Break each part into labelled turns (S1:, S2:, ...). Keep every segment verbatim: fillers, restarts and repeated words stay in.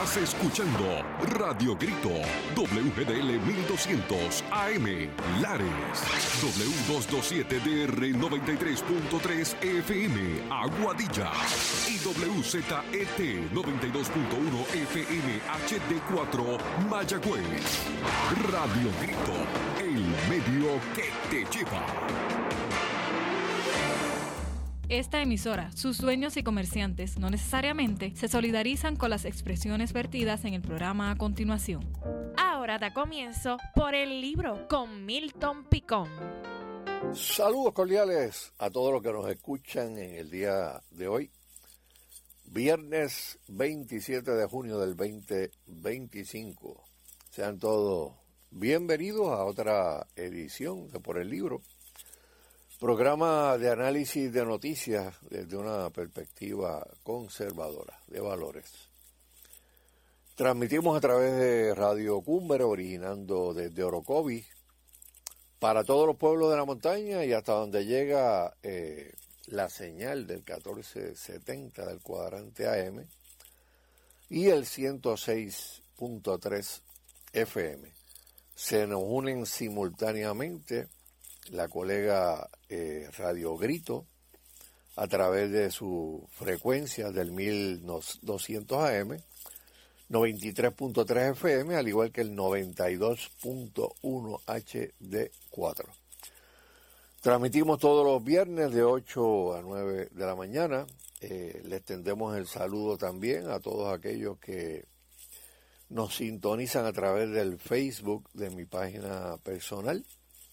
S1: Estás escuchando Radio Grito, W G D L mil doscientos A M, Lares, W doscientos veintisiete D R noventa y tres punto tres F M, Aguadilla, y W Z E T noventa y dos punto uno F M H D cuatro, Mayagüez. Radio Grito, el medio que te lleva.
S2: Esta emisora, sus dueños y comerciantes no necesariamente se solidarizan con las expresiones vertidas en el programa a continuación.
S3: Ahora da comienzo Por el Libro con Milton Picón.
S4: Saludos cordiales a todos los que nos escuchan en el día de hoy, viernes veintisiete de junio del veinte veinticinco. Sean todos bienvenidos a otra edición de Por el Libro, programa de análisis de noticias desde una perspectiva conservadora de valores. Transmitimos a través de Radio Cumbre, originando desde Orocovis, para todos los pueblos de la montaña y hasta donde llega eh, la señal del catorce setenta del cuadrante A M y el ciento seis punto tres F M. Se nos unen simultáneamente la colega eh, Radio Grito a través de su frecuencia del mil doscientos A M, noventa y tres punto tres F M, al igual que el noventa y dos punto uno H D cuatro. Transmitimos todos los viernes de ocho a nueve de la mañana. Eh, le extendemos el saludo también a todos aquellos que nos sintonizan a través del Facebook de mi página personal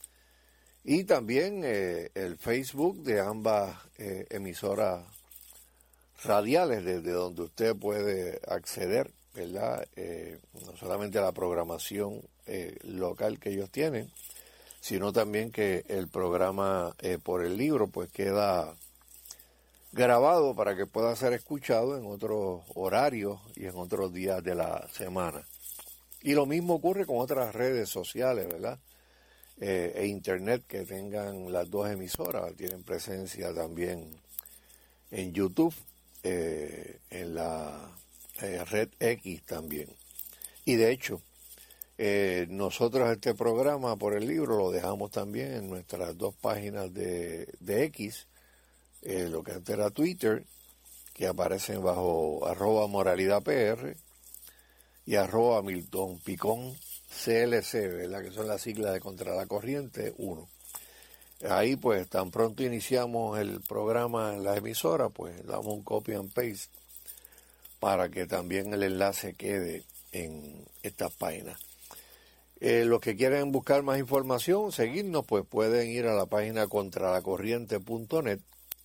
S4: y también eh, el Facebook de ambas eh, emisoras radiales, desde donde usted puede acceder, ¿verdad? Eh, no solamente a la programación eh, local que ellos tienen, sino también que el programa eh, Por el Libro pues queda grabado para que pueda ser escuchado en otros horarios y en otros días de la semana. Y lo mismo ocurre con otras redes sociales, ¿verdad? Eh, e internet que tengan las dos emisoras. Tienen presencia también en YouTube, eh, en la eh, red X también. Y de hecho, eh, nosotros este programa Por el Libro lo dejamos también en nuestras dos páginas de, de X, eh, lo que antes era Twitter, que aparecen bajo arroba moralidad P R y arroba Milton Picón C L C, ¿verdad? Que son las siglas de Contra la Corriente uno. Ahí pues tan pronto iniciamos el programa en la emisora, pues le damos un copy and paste para que también el enlace quede en estas páginas. Eh, los que quieren buscar más información, seguirnos, pues pueden ir a la página contra la corriente punto net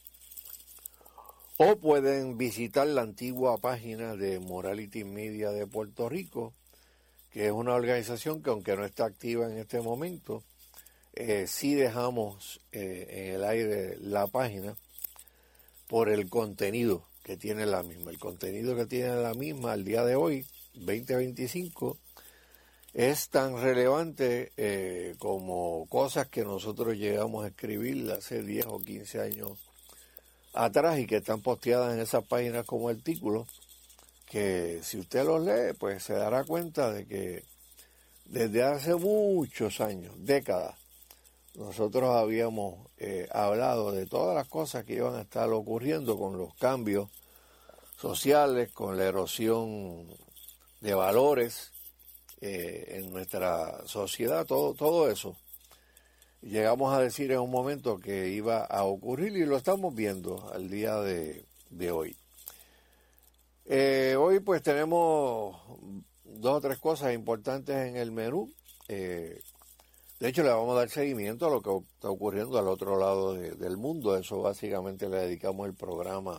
S4: o pueden visitar la antigua página de Morality Media de Puerto Rico, que es una organización que, aunque no está activa en este momento, eh, sí dejamos eh, en el aire la página por el contenido que tiene la misma. El contenido que tiene la misma al día de hoy, veinte veinticinco, es tan relevante eh, como cosas que nosotros llegamos a escribir hace diez o quince años atrás y que están posteadas en esas páginas como artículos, que si usted los lee, pues se dará cuenta de que desde hace muchos años, décadas, nosotros habíamos eh, hablado de todas las cosas que iban a estar ocurriendo con los cambios sociales, con la erosión de valores eh, en nuestra sociedad, todo, todo eso. Llegamos a decir en un momento que iba a ocurrir y lo estamos viendo al día de, de hoy. Eh, hoy pues tenemos dos o tres cosas importantes en el menú. Eh, de hecho le vamos a dar seguimiento a lo que está ocurriendo al otro lado de, del mundo. Eso básicamente le dedicamos el programa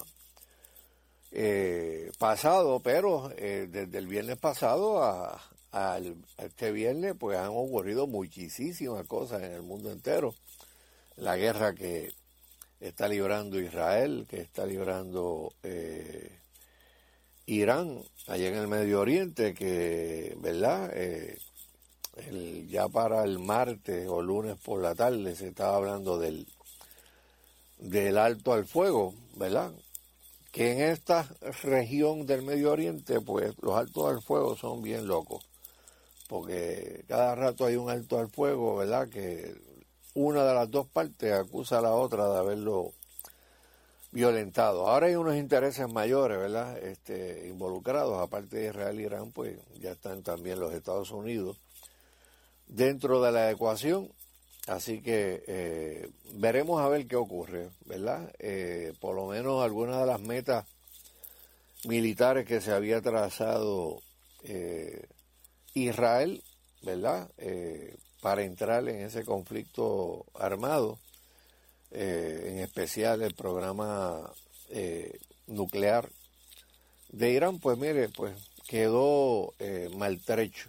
S4: eh, pasado, pero eh, desde el viernes pasado a, a, a este viernes pues han ocurrido muchísimas cosas en el mundo entero. La guerra que está librando Israel, que está librando Eh, Irán, allá en el Medio Oriente, que, ¿verdad? Eh, el, ya para el martes o lunes por la tarde se estaba hablando del, del alto al fuego, ¿verdad? que en esta región del Medio Oriente, pues los altos al fuego son bien locos, porque cada rato hay un alto al fuego, ¿verdad?, que una de las dos partes acusa a la otra de haberlo violentado. Ahora hay unos intereses mayores, ¿verdad?, este, involucrados, aparte de Israel y Irán, pues ya están también los Estados Unidos dentro de la ecuación, así que eh, veremos a ver qué ocurre, ¿verdad? Eh, por lo menos algunas de las metas militares que se había trazado eh, Israel, ¿verdad?, eh, para entrar en ese conflicto armado, eh, en especial el programa eh, nuclear de Irán, pues mire, pues quedó eh, maltrecho.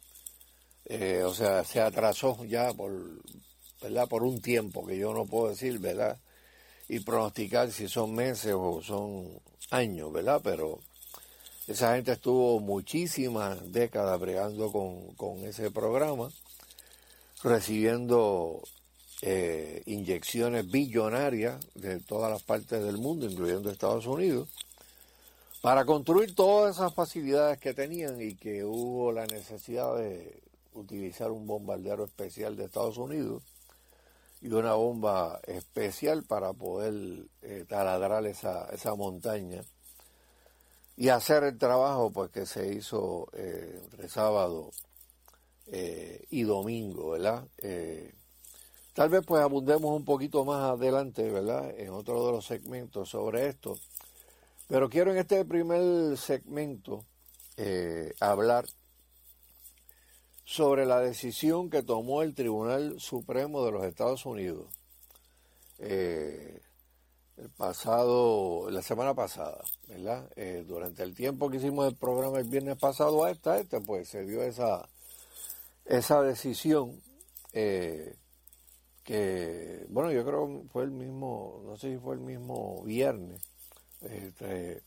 S4: Eh, o sea, se atrasó ya por, ¿verdad?, por un tiempo que yo no puedo decir, ¿verdad?, y pronosticar si son meses o son años, ¿verdad? Pero esa gente estuvo muchísimas décadas bregando con, con ese programa, recibiendo eh, inyecciones billonarias de todas las partes del mundo, incluyendo Estados Unidos, para construir todas esas facilidades que tenían, y que hubo la necesidad de utilizar un bombardero especial de Estados Unidos y una bomba especial para poder eh, taladrar esa, esa montaña y hacer el trabajo pues que se hizo eh, entre sábado eh, y domingo, ¿verdad? Eh, tal vez pues abundemos un poquito más adelante, ¿verdad?, en otro de los segmentos sobre esto, pero quiero en este primer segmento eh, hablar sobre la decisión que tomó el Tribunal Supremo de los Estados Unidos eh, el pasado, la semana pasada, ¿verdad? Eh, durante el tiempo que hicimos el programa el viernes pasado a esta, este, pues se dio esa, esa decisión eh, que, bueno, yo creo que fue el mismo, no sé si fue el mismo viernes, este,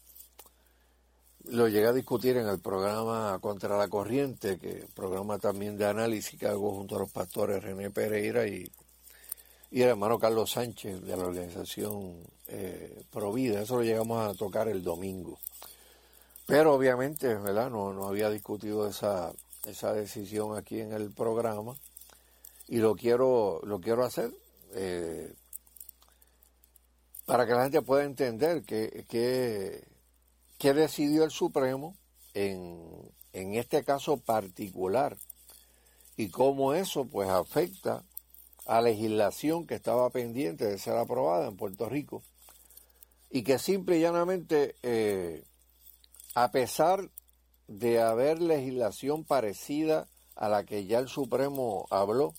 S4: lo llegué a discutir en el programa Contra la Corriente, que programa también de análisis que hago junto a los pastores René Pereira y, y el hermano Carlos Sánchez de la organización eh, Provida. Eso lo llegamos a tocar el domingo. Pero obviamente, ¿verdad?, no, no había discutido esa, esa decisión aquí en el programa, y lo quiero, lo quiero hacer eh, para que la gente pueda entender que... que ¿Qué decidió el Supremo en, en este caso particular? Y cómo eso pues afecta a legislación que estaba pendiente de ser aprobada en Puerto Rico, y que simple y llanamente, eh, a pesar de haber legislación parecida a la que ya el Supremo habló,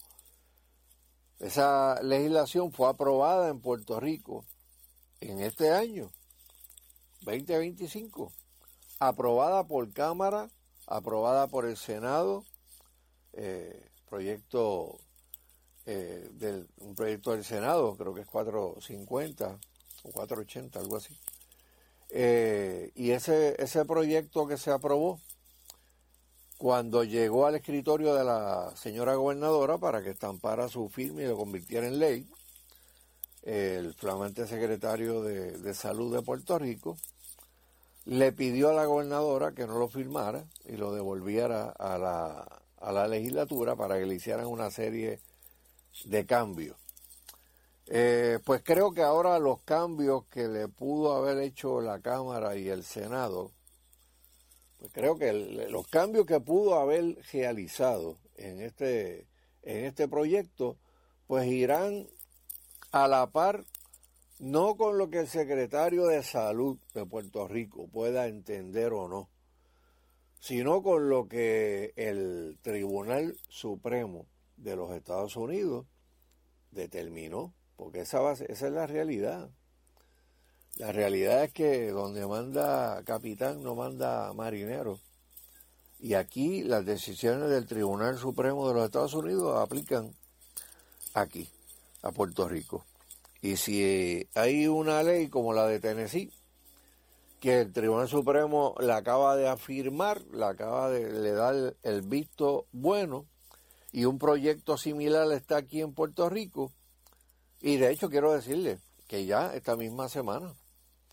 S4: esa legislación fue aprobada en Puerto Rico en este año veinte veinticinco, aprobada por Cámara, aprobada por el Senado, eh, proyecto eh, del un proyecto del Senado, creo que es cuatrocientos cincuenta o cuatrocientos ochenta, algo así. Eh, y ese ese proyecto que se aprobó, cuando llegó al escritorio de la señora gobernadora para que estampara su firma y lo convirtiera en ley, el flamante secretario de, de Salud de Puerto Rico le pidió a la gobernadora que no lo firmara y lo devolviera a la, a la legislatura para que le hicieran una serie de cambios. Eh, pues creo que ahora los cambios que le pudo haber hecho la Cámara y el Senado, pues creo que el, los cambios que pudo haber realizado en este, en este proyecto, pues irán a la par, no con lo que el secretario de Salud de Puerto Rico pueda entender o no, sino con lo que el Tribunal Supremo de los Estados Unidos determinó, porque esa, va, esa es la realidad. La realidad es que donde manda capitán no manda marinero, y aquí las decisiones del Tribunal Supremo de los Estados Unidos aplican aquí, a Puerto Rico. Y si hay una ley como la de Tennessee, que el Tribunal Supremo la acaba de afirmar, la acaba de le dar el visto bueno, y un proyecto similar está aquí en Puerto Rico, y de hecho quiero decirle que ya esta misma semana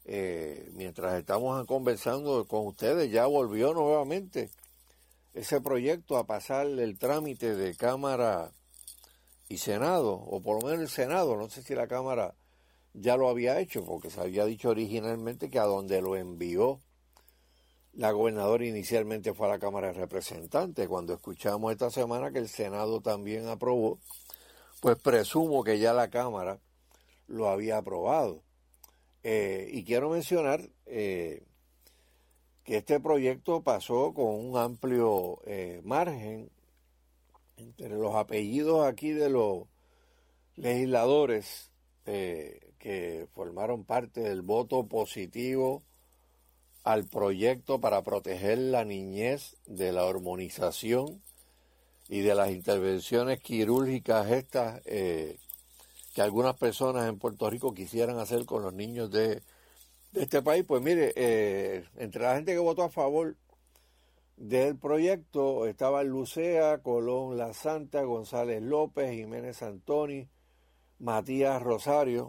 S4: eh, mientras estamos conversando con ustedes, ya volvió nuevamente ese proyecto a pasar el trámite de Cámara y Senado, o por lo menos el Senado, no sé si la Cámara ya lo había hecho, porque se había dicho originalmente que a donde lo envió la gobernadora inicialmente fue a la Cámara de Representantes. Cuando escuchamos esta semana que el Senado también aprobó, pues presumo que ya la Cámara lo había aprobado. Eh, y quiero mencionar eh, que este proyecto pasó con un amplio eh, margen entre los apellidos aquí de los legisladores eh, que formaron parte del voto positivo al proyecto para proteger la niñez de la hormonización y de las intervenciones quirúrgicas estas eh, que algunas personas en Puerto Rico quisieran hacer con los niños de, de este país. Pues mire, eh, entre la gente que votó a favor del proyecto estaba Lucea, Colón La Santa, González López, Jiménez Antoni, Matías Rosario,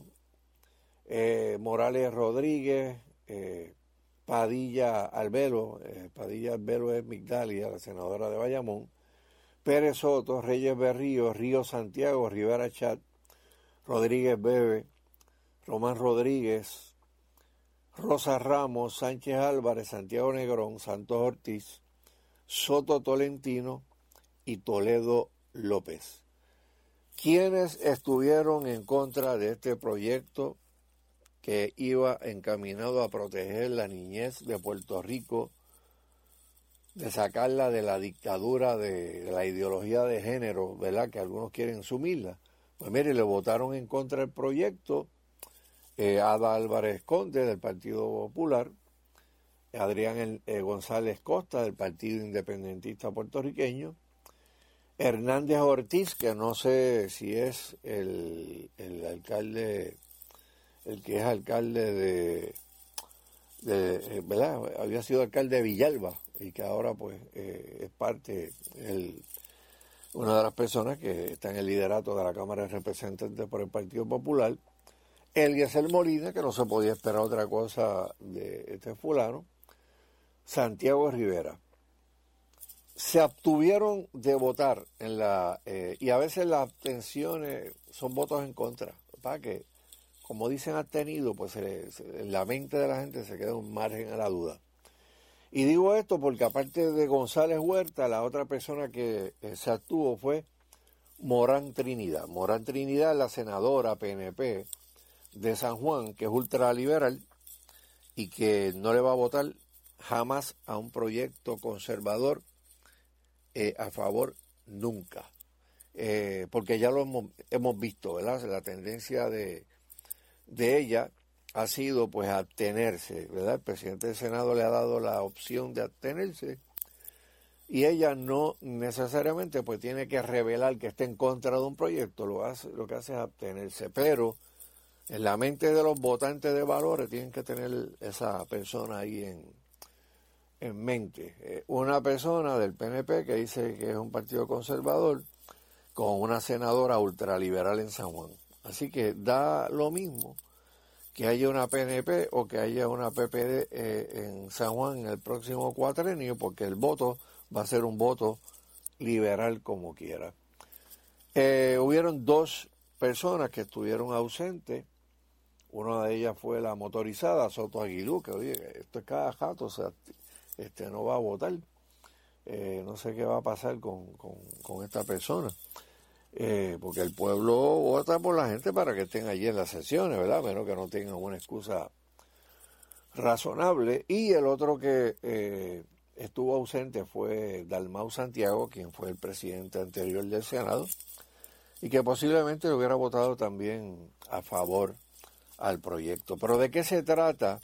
S4: eh, Morales Rodríguez, eh, Padilla Albelo, eh, Padilla Albelo es Migdalia, la senadora de Bayamón, Pérez Soto, Reyes Berrío, Río Santiago, Rivera Chat, Rodríguez Bebe, Román Rodríguez, Rosa Ramos, Sánchez Álvarez, Santiago Negrón, Santos Ortiz, Soto Tolentino y Toledo López. ¿Quiénes estuvieron en contra de este proyecto que iba encaminado a proteger la niñez de Puerto Rico, de sacarla de la dictadura de, de la ideología de género, ¿verdad?, que algunos quieren sumirla? Pues mire, le votaron en contra del proyecto eh, Ada Álvarez Conde del Partido Popular, Adrián eh, González Costa del Partido Independentista Puertorriqueño, Hernández Ortiz, que no sé si es el, el alcalde, el que es alcalde de, de, ¿verdad? Había sido alcalde de Villalba y que ahora pues eh, es parte, el, una de las personas que está en el liderato de la Cámara de Representantes por el Partido Popular, Eliezer Molina, que no se podía esperar otra cosa de este fulano, Santiago Rivera. Se abstuvieron de votar en la eh, y a veces las abstenciones son votos en contra, para que, como dicen abstenido, pues se, se, en la mente de la gente se queda un margen a la duda. Y digo esto porque aparte de González Huerta, la otra persona que eh, se abstuvo fue Morán Trinidad. Morán Trinidad es la senadora P N P de San Juan, que es ultraliberal y que no le va a votar jamás a un proyecto conservador eh, a favor nunca. Eh, porque ya lo hemos, hemos visto, ¿verdad? La tendencia de, de ella ha sido pues abstenerse, ¿verdad? El presidente del Senado le ha dado la opción de abstenerse y ella no necesariamente pues tiene que revelar que esté en contra de un proyecto, lo, hace, lo que hace es abstenerse, pero en la mente de los votantes de valores tienen que tener esa persona ahí en, en mente. Eh, una persona del P N P que dice que es un partido conservador con una senadora ultraliberal en San Juan. Así que da lo mismo que haya una P N P o que haya una P P D eh, en San Juan en el próximo cuatrenio, porque el voto va a ser un voto liberal como quiera. Eh, hubieron dos personas que estuvieron ausentes. Una de ellas fue la motorizada Soto Aguilú, que oye, esto es cada jato, o sea, este no va a votar. Eh, no sé qué va a pasar con, con, con esta persona. Eh, porque el pueblo vota por la gente para que estén allí en las sesiones, ¿verdad? Menos que no tengan una excusa razonable. Y el otro que eh, estuvo ausente fue Dalmau Santiago, quien fue el presidente anterior del Senado, y que posiblemente le hubiera votado también a favor al proyecto. Pero ¿de qué se trata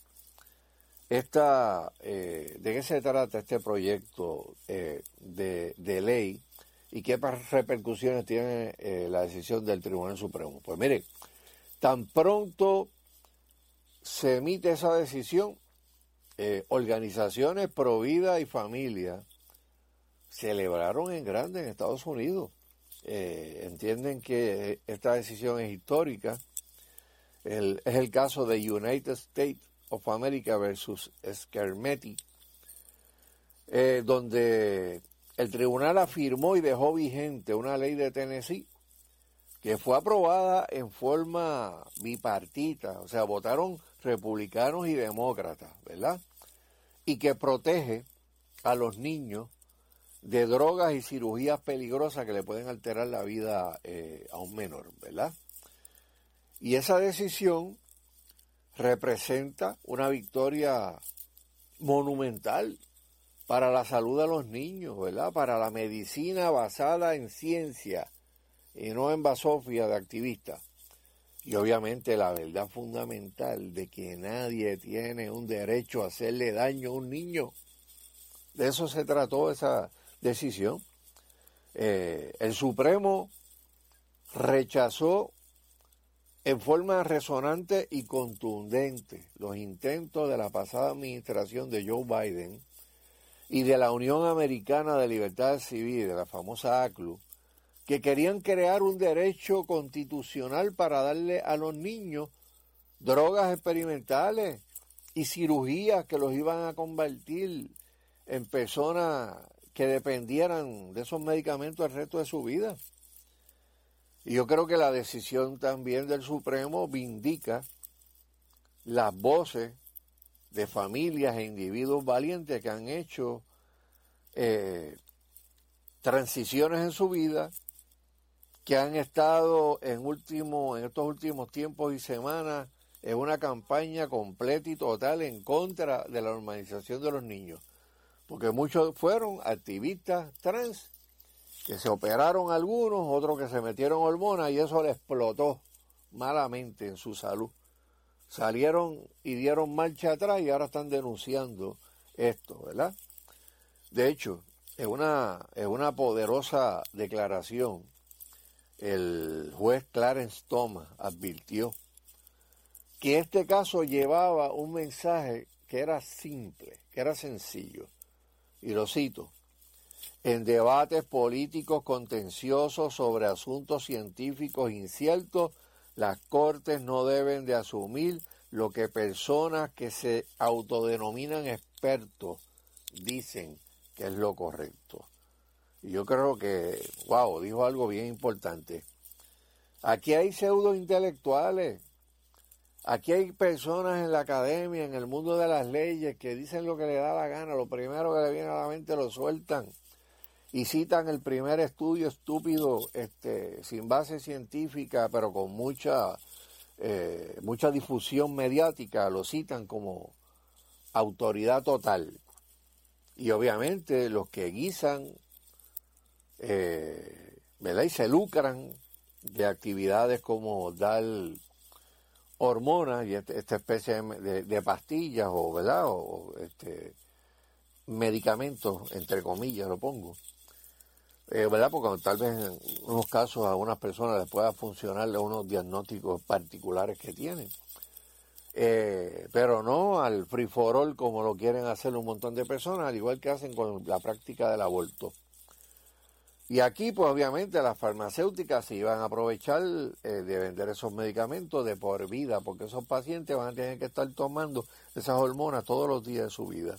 S4: esta, eh, de qué se trata este proyecto eh, de, de ley? ¿Y qué repercusiones tiene eh, la decisión del Tribunal Supremo? Pues mire, tan pronto se emite esa decisión, eh, organizaciones pro vida y familia celebraron en grande en Estados Unidos. Eh, entienden que esta decisión es histórica. El, es el caso de United States of America versus Scarmetti, eh, donde el tribunal afirmó y dejó vigente una ley de Tennessee que fue aprobada en forma bipartita, o sea, votaron republicanos y demócratas, ¿verdad? Y que protege a los niños de drogas y cirugías peligrosas que le pueden alterar la vida eh, a un menor, ¿verdad? Y esa decisión representa una victoria monumental para la salud de los niños, ¿verdad? Para la medicina basada en ciencia y no en basofia de activistas. Y obviamente la verdad fundamental de que nadie tiene un derecho a hacerle daño a un niño. De eso se trató esa decisión. Eh, el Supremo rechazó en forma resonante y contundente los intentos de la pasada administración de Joe Biden y de la Unión Americana de Libertades Civiles, de la famosa A C L U, que querían crear un derecho constitucional para darle a los niños drogas experimentales y cirugías que los iban a convertir en personas que dependieran de esos medicamentos el resto de su vida. Y yo creo que la decisión también del Supremo vindica las voces de familias e individuos valientes que han hecho eh, transiciones en su vida, que han estado en, último, en estos últimos tiempos y semanas en una campaña completa y total en contra de la normalización de los niños. Porque muchos fueron activistas trans, que se operaron algunos, otros que se metieron hormonas y eso les explotó malamente en su salud. Salieron y dieron marcha atrás y ahora están denunciando esto, ¿verdad? De hecho, en una, en una poderosa declaración, el juez Clarence Thomas advirtió que este caso llevaba un mensaje que era simple, que era sencillo, y lo cito: en debates políticos contenciosos sobre asuntos científicos inciertos, las cortes no deben de asumir lo que personas que se autodenominan expertos dicen que es lo correcto. Y yo creo que, wow, dijo algo bien importante. Aquí hay pseudo intelectuales, aquí hay personas en la academia, en el mundo de las leyes, que dicen lo que les da la gana, lo primero que le viene a la mente lo sueltan y citan el primer estudio estúpido, este, sin base científica, pero con mucha, eh, mucha difusión mediática, lo citan como autoridad total. Y obviamente los que guisan, eh, ¿verdad? Y se lucran de actividades como dar hormonas y este, esta especie de, de, de pastillas o, ¿verdad? O este, medicamentos, entre comillas lo pongo, eh, ¿verdad? Porque tal vez en unos casos a algunas personas les pueda funcionar unos diagnósticos particulares que tienen. Eh, pero no al free for all como lo quieren hacer un montón de personas, al igual que hacen con la práctica del aborto. Y aquí, pues obviamente, las farmacéuticas se iban a aprovechar eh, de vender esos medicamentos de por vida, porque esos pacientes van a tener que estar tomando esas hormonas todos los días de su vida.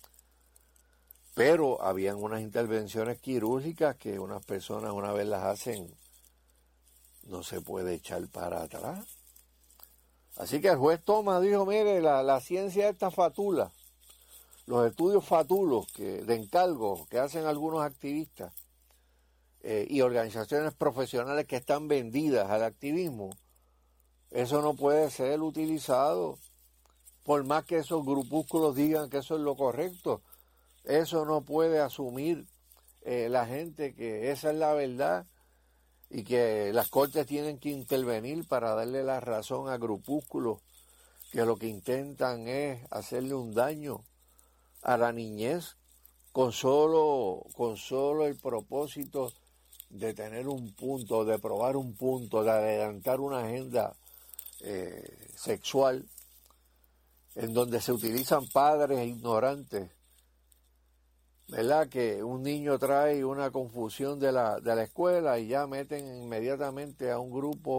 S4: Pero habían unas intervenciones quirúrgicas que unas personas, una vez las hacen, no se puede echar para atrás. Así que el juez Thomas dijo, mire, la, la ciencia esta fatula, los estudios fatulos que, de encargo que hacen algunos activistas eh, y organizaciones profesionales que están vendidas al activismo, eso no puede ser utilizado, por más que esos grupúsculos digan que eso es lo correcto, eso no puede asumir eh, la gente que esa es la verdad, y que las cortes tienen que intervenir para darle la razón a grupúsculos que lo que intentan es hacerle un daño a la niñez con solo, con solo el propósito de tener un punto, de probar un punto, de adelantar una agenda eh, sexual en donde se utilizan padres ignorantes, ¿verdad? Que un niño trae una confusión de la, de la escuela y ya meten inmediatamente a un grupo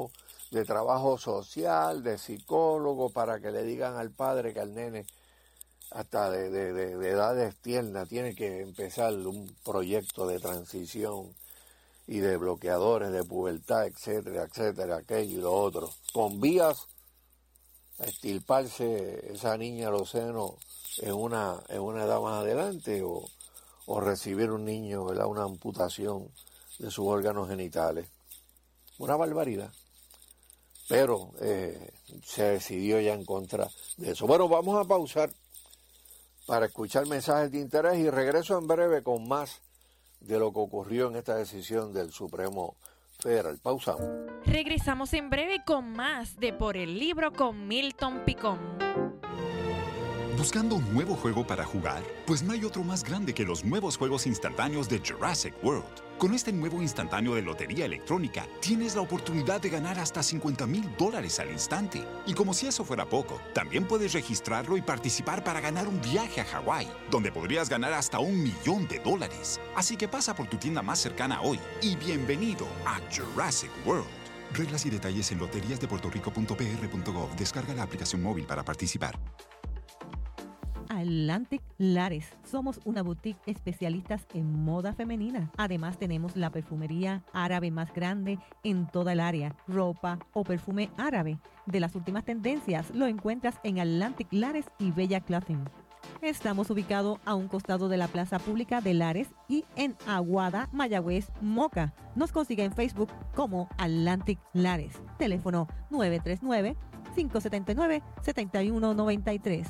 S4: de trabajo social, de psicólogo, para que le digan al padre que al nene hasta de, de, de, de edades tiernas tiene que empezar un proyecto de transición y de bloqueadores de pubertad, etcétera, etcétera, aquello y lo otro, con vías a extirparse esa niña a los senos en una, en una edad más adelante, o, o recibir un niño, ¿verdad?, una amputación de sus órganos genitales. Una barbaridad. Pero eh, se decidió ya en contra de eso. Bueno, vamos a pausar para escuchar mensajes de interés y regreso en breve con más de lo que ocurrió en esta decisión del Supremo Federal. Pausamos.
S3: Regresamos en breve con más de Por el Libro con Milton Picón.
S5: ¿Buscando un nuevo juego para jugar? Pues no hay otro más grande que los nuevos juegos instantáneos de Jurassic World. Con este nuevo instantáneo de lotería electrónica, tienes la oportunidad de ganar hasta cincuenta mil dólares al instante. Y como si eso fuera poco, también puedes registrarlo y participar para ganar un viaje a Hawái, donde podrías ganar hasta un millón de dólares. Así que pasa por tu tienda más cercana hoy y bienvenido a Jurassic World. Reglas y detalles en loterías de puerto rico punto p r punto gov. Descarga la aplicación móvil para participar.
S6: Atlantic Lares. Somos una boutique especialistas en moda femenina. Además, tenemos la perfumería árabe más grande en toda el área. Ropa o perfume árabe de las últimas tendencias lo encuentras en Atlantic Lares y Bella Clothing. Estamos ubicados a un costado de la Plaza Pública de Lares y en Aguada, Mayagüez, Moca. Nos consigue en Facebook como Atlantic Lares. Teléfono nueve tres nueve, cinco siete nueve, siete uno nueve tres.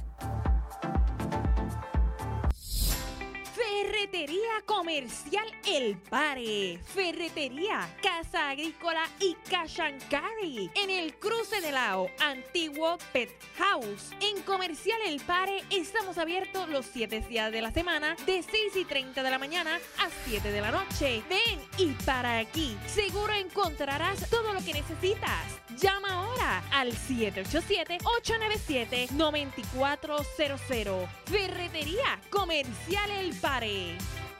S3: Ferretería Comercial El Pare. Ferretería, Casa Agrícola y Cash and Carry. En el cruce de Lao, antiguo Pet House. En Comercial El Pare estamos abiertos los siete días de la semana, de seis y treinta de la mañana a siete de la noche. Ven y para aquí. Seguro encontrarás todo lo que necesitas. Llama ahora al siete ocho siete, ocho nueve siete, nueve cuatro cero cero. Ferretería Comercial El Pare.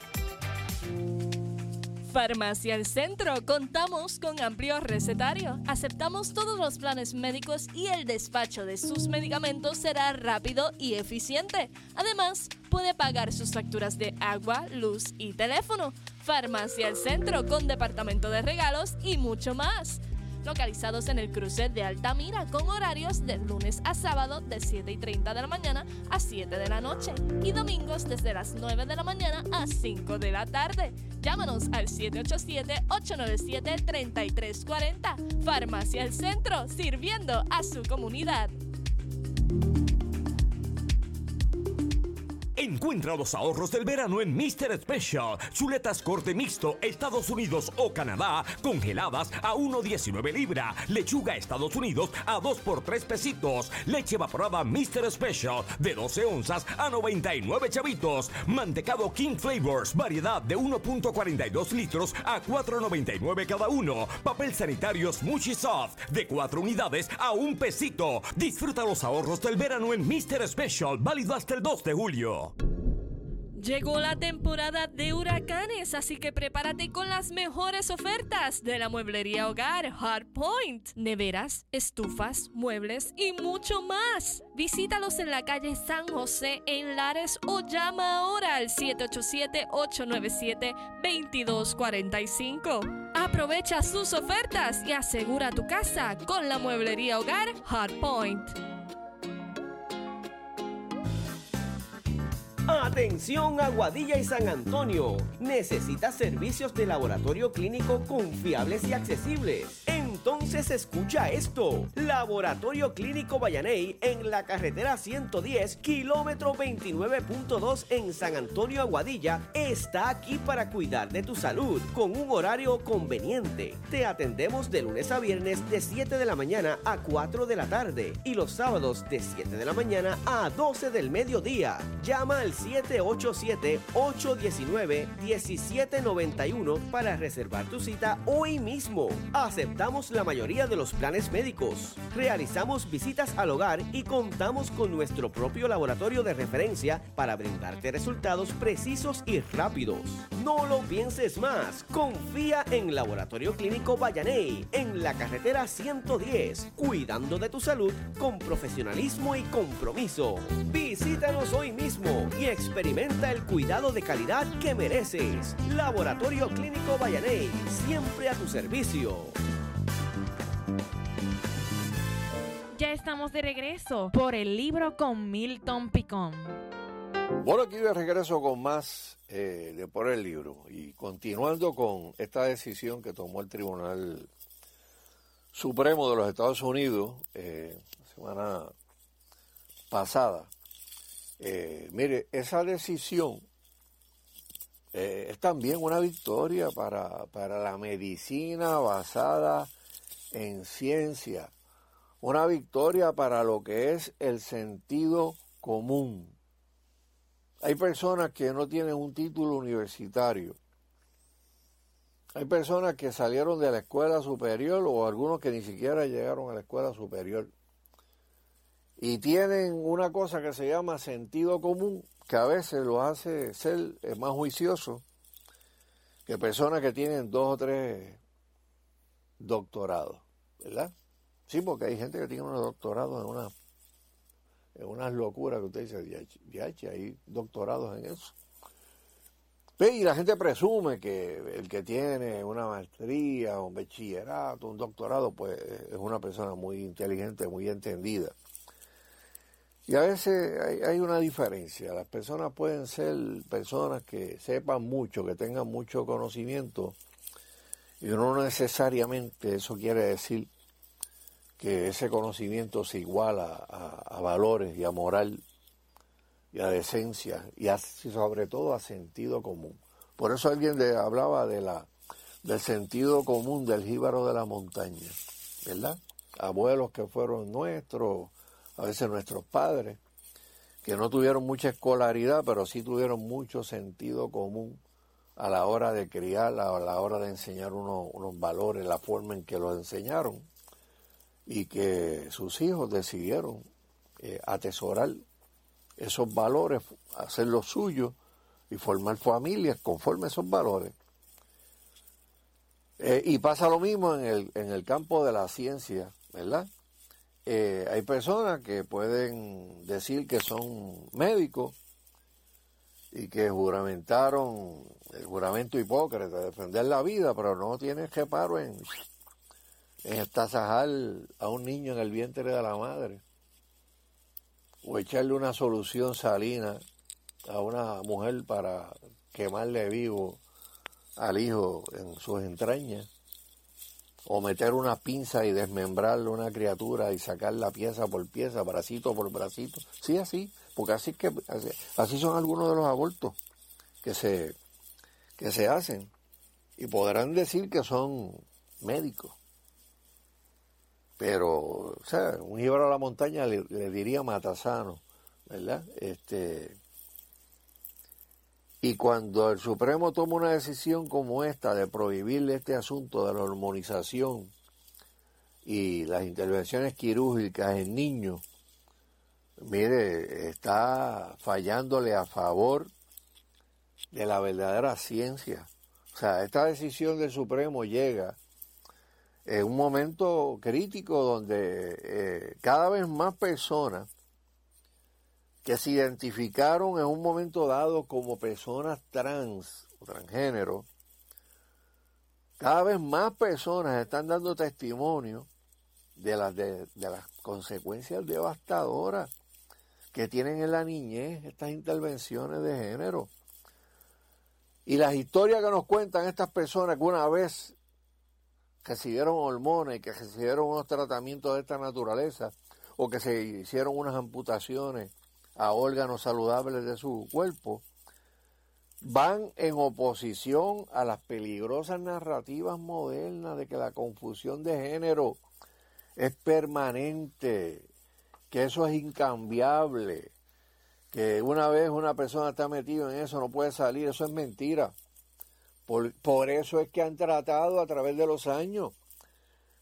S7: Farmacia El Centro. Contamos con amplio recetario. Aceptamos todos los planes médicos y el despacho de sus medicamentos será rápido y eficiente. Además, puede pagar sus facturas de agua, luz y teléfono. Farmacia El Centro con departamento de regalos y mucho más. Localizados en el cruce de Altamira con horarios de lunes a sábado de siete y treinta de la mañana a siete de la noche y domingos desde las nueve de la mañana a cinco de la tarde. Llámanos al siete ocho siete, ocho nueve siete, tres tres cuatro cero. Farmacia El Centro, sirviendo a su comunidad.
S8: Encuentra los ahorros del verano en mister Special. Chuletas corte mixto, Estados Unidos o Canadá, congeladas a uno diecinueve libra. Lechuga Estados Unidos a dos por tres pesitos. Leche evaporada mister Special de doce onzas a noventa y nueve chavitos. Mantecado King Flavors, variedad de uno punto cuarenta y dos litros a cuatro noventa y nueve cada uno. Papel sanitario Smushy Soft de cuatro unidades a un pesito. Disfruta los ahorros del verano en mister Special, válido hasta el dos de julio.
S7: Llegó la temporada de huracanes, así que prepárate con las mejores ofertas de la mueblería hogar Hardpoint. Neveras, estufas, muebles y mucho más. Visítalos en la calle San José en Lares o llama ahora al siete ocho siete, ocho nueve siete, dos dos cuatro cinco. Aprovecha sus ofertas y asegura tu casa con la mueblería hogar Hardpoint.
S9: Atención Aguadilla y San Antonio. ¿Necesitas servicios de laboratorio clínico confiables y accesibles? Entonces escucha esto. Laboratorio Clínico Vallaney en la carretera ciento diez, kilómetro veintinueve punto dos en San Antonio, Aguadilla, está aquí para cuidar de tu salud con un horario conveniente. Te atendemos de lunes a viernes de siete de la mañana a cuatro de la tarde y los sábados de siete de la mañana a doce del mediodía. Llama al siete ocho siete, ocho uno nueve, uno siete nueve uno para reservar tu cita hoy mismo. Aceptamos la mayoría mayoría de los planes médicos. Realizamos visitas al hogar y contamos con nuestro propio laboratorio de referencia para brindarte resultados precisos y rápidos. No lo pienses más. Confía en Laboratorio Clínico Vallaney, en la carretera ciento diez, cuidando de tu salud con profesionalismo y compromiso. Visítanos hoy mismo y experimenta el cuidado de calidad que mereces. Laboratorio Clínico Vallaney, siempre a tu servicio.
S3: Ya estamos de regreso por el libro con Milton Picón.
S4: Bueno, aquí de regreso con más eh, de por el libro y continuando con esta decisión que tomó el Tribunal Supremo de los Estados Unidos eh, la semana pasada. Eh, mire, esa decisión eh, es también una victoria para, para la medicina basada en ciencia, una victoria para lo que es el sentido común. Hay personas que no tienen un título universitario. Hay personas que salieron de la escuela superior o algunos que ni siquiera llegaron a la escuela superior. Y tienen una cosa que se llama sentido común, que a veces los hace ser más juiciosos que personas que tienen dos o tres doctorados, ¿verdad? Sí, porque hay gente que tiene unos doctorados en una en unas locuras que usted dice, diache, hay doctorados en eso. Y la gente presume que el que tiene una maestría, un bachillerato, un doctorado, pues es una persona muy inteligente, muy entendida. Y a veces hay, hay una diferencia. Las personas pueden ser personas que sepan mucho, que tengan mucho conocimiento, y no necesariamente eso quiere decir que ese conocimiento se iguala a, a valores y a moral y a decencia y a, sobre todo a sentido común. Por eso alguien de, hablaba de la, del sentido común del jíbaro de la montaña, ¿verdad? Abuelos que fueron nuestros, a veces nuestros padres, que no tuvieron mucha escolaridad, pero sí tuvieron mucho sentido común a la hora de criar, a la hora de enseñar unos, unos valores, la forma en que los enseñaron, y que sus hijos decidieron eh, atesorar esos valores, hacer lo suyo y formar familias conforme a esos valores. Eh, y pasa lo mismo en el, en el campo de la ciencia, ¿verdad? Eh, hay personas que pueden decir que son médicos y que juramentaron el juramento hipócrita de defender la vida, pero no tienen reparo en, en estasajar a un niño en el vientre de la madre o echarle una solución salina a una mujer para quemarle vivo al hijo en sus entrañas, o meter una pinza y desmembrarle a una criatura y sacarla pieza por pieza, bracito por bracito. Sí, así, porque así que así, así son algunos de los abortos que se, que se hacen, y podrán decir que son médicos. Pero, o sea, un jíbaro a la montaña le, le diría matasano, ¿verdad? Este, y cuando el Supremo toma una decisión como esta de prohibirle este asunto de la hormonización y las intervenciones quirúrgicas en niños, mire, está fallándole a favor de la verdadera ciencia. O sea, esta decisión del Supremo llega en un momento crítico donde eh, cada vez más personas que se identificaron en un momento dado como personas trans o transgénero, cada vez más personas están dando testimonio de las, de, de las consecuencias devastadoras que tienen en la niñez estas intervenciones de género. Y las historias que nos cuentan estas personas que una vez recibieron hormonas y que recibieron unos tratamientos de esta naturaleza, o que se hicieron unas amputaciones a órganos saludables de su cuerpo, van en oposición a las peligrosas narrativas modernas de que la confusión de género es permanente, que eso es incambiable, que una vez una persona está metida en eso no puede salir. Eso es mentira. Por, por eso es que han tratado a través de los años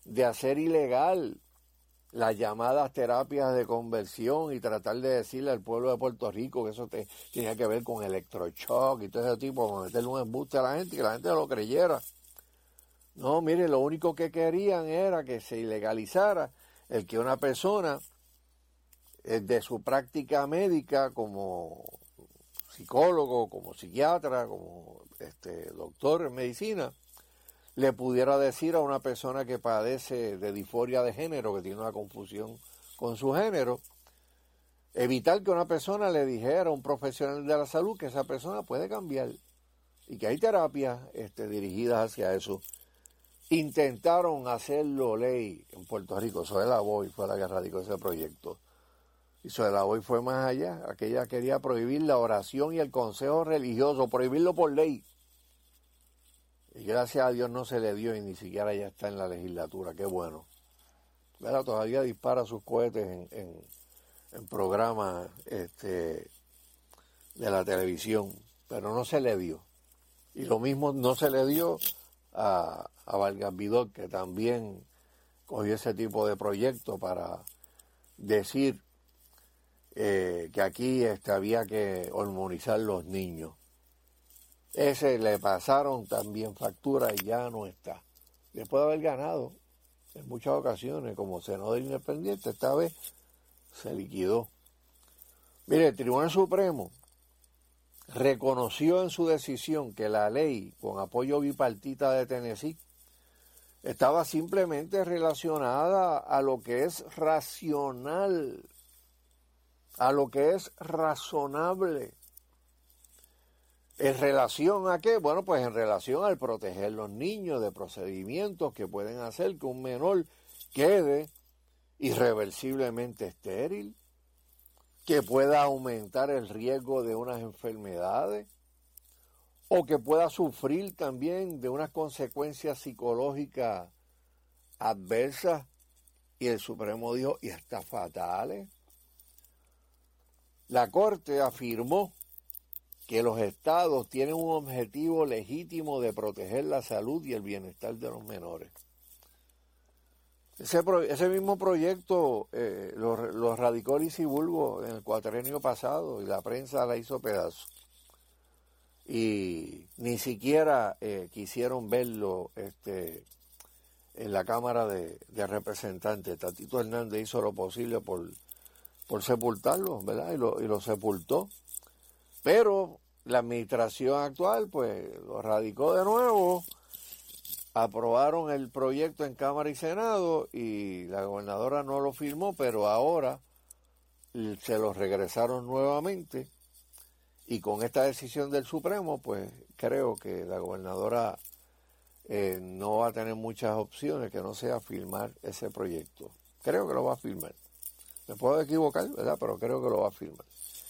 S4: de hacer ilegal las llamadas terapias de conversión y tratar de decirle al pueblo de Puerto Rico que eso te, tenía que ver con electroshock y todo ese tipo, para meterle un embuste a la gente y que la gente lo creyera. No, mire, lo único que querían era que se ilegalizara el que una persona eh, de su práctica médica como psicólogo, como psiquiatra, como este, doctor en medicina, le pudiera decir a una persona que padece de disforia de género, que tiene una confusión con su género, evitar que una persona le dijera a un profesional de la salud que esa persona puede cambiar y que hay terapias este, dirigidas hacia eso. Intentaron hacerlo ley en Puerto Rico. Zoé Lavoy fue la que radicó ese proyecto. Y Zoé Lavoy fue más allá. Aquella quería prohibir la oración y el consejo religioso, prohibirlo por ley. Y gracias a Dios no se le dio y ni siquiera ya está en la legislatura. Qué bueno. ¿Verdad? Todavía dispara sus cohetes en, en, en programas este, de la televisión, pero no se le dio. Y lo mismo no se le dio a, a Vargas Vidal, que también cogió ese tipo de proyecto para decir eh, que aquí este, había que hormonizar los niños. Ese le pasaron también factura y ya no está. Después de haber ganado en muchas ocasiones como senador independiente, esta vez se liquidó. Mire, el Tribunal Supremo reconoció en su decisión que la ley con apoyo bipartita de Tennessee estaba simplemente relacionada a lo que es racional, a lo que es razonable. ¿En relación a qué? Bueno, pues en relación al proteger los niños de procedimientos que pueden hacer que un menor quede irreversiblemente estéril, que pueda aumentar el riesgo de unas enfermedades o que pueda sufrir también de unas consecuencias psicológicas adversas. Y el Supremo dijo, y hasta fatales. La Corte afirmó que los estados tienen un objetivo legítimo de proteger la salud y el bienestar de los menores. Ese, pro, ese mismo proyecto eh, lo, lo radicó Lizy Bulbo en el cuatrenio pasado y la prensa la hizo pedazo. Y ni siquiera eh, quisieron verlo este, en la Cámara de, de Representantes. Tatito Hernández hizo lo posible por, por sepultarlo, ¿verdad? Y lo, y lo sepultó. Pero la administración actual, pues, lo radicó de nuevo, aprobaron el proyecto en Cámara y Senado y la gobernadora no lo firmó, pero ahora se lo regresaron nuevamente y con esta decisión del Supremo, pues, creo que la gobernadora eh, no va a tener muchas opciones que no sea firmar ese proyecto. Creo que lo va a firmar. Me puedo equivocar, ¿verdad? Pero creo que lo va a firmar.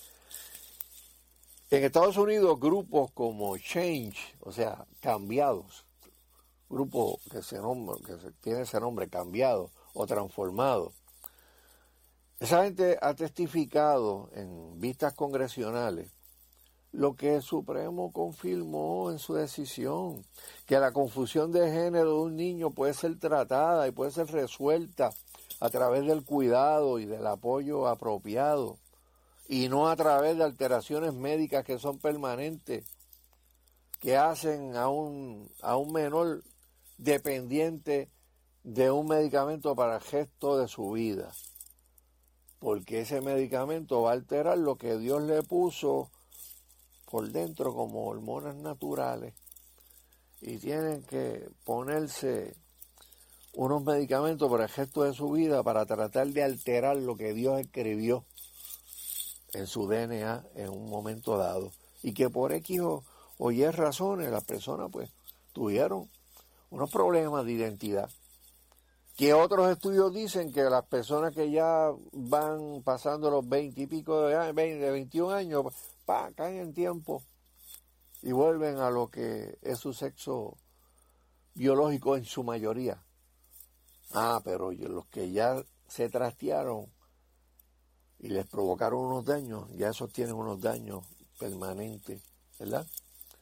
S4: En Estados Unidos, grupos como Change, o sea, cambiados, grupo que se nombra, que se, tiene ese nombre, cambiado o transformado, esa gente ha testificado en vistas congresionales lo que el Supremo confirmó en su decisión, que la confusión de género de un niño puede ser tratada y puede ser resuelta a través del cuidado y del apoyo apropiado, y no a través de alteraciones médicas que son permanentes, que hacen a un, a un menor dependiente de un medicamento para el resto de su vida. Porque ese medicamento va a alterar lo que Dios le puso por dentro como hormonas naturales. Y tienen que ponerse unos medicamentos para el resto de su vida para tratar de alterar lo que Dios escribió en su D N A en un momento dado, y que por X o, o Y razones las personas pues tuvieron unos problemas de identidad, que otros estudios dicen que las personas que ya van pasando los veinte y pico de años, veinte, veintiún años, pa, caen en tiempo y vuelven a lo que es su sexo biológico en su mayoría. Ah, pero los que ya se trastearon y les provocaron unos daños, ya esos tienen unos daños permanentes, ¿verdad?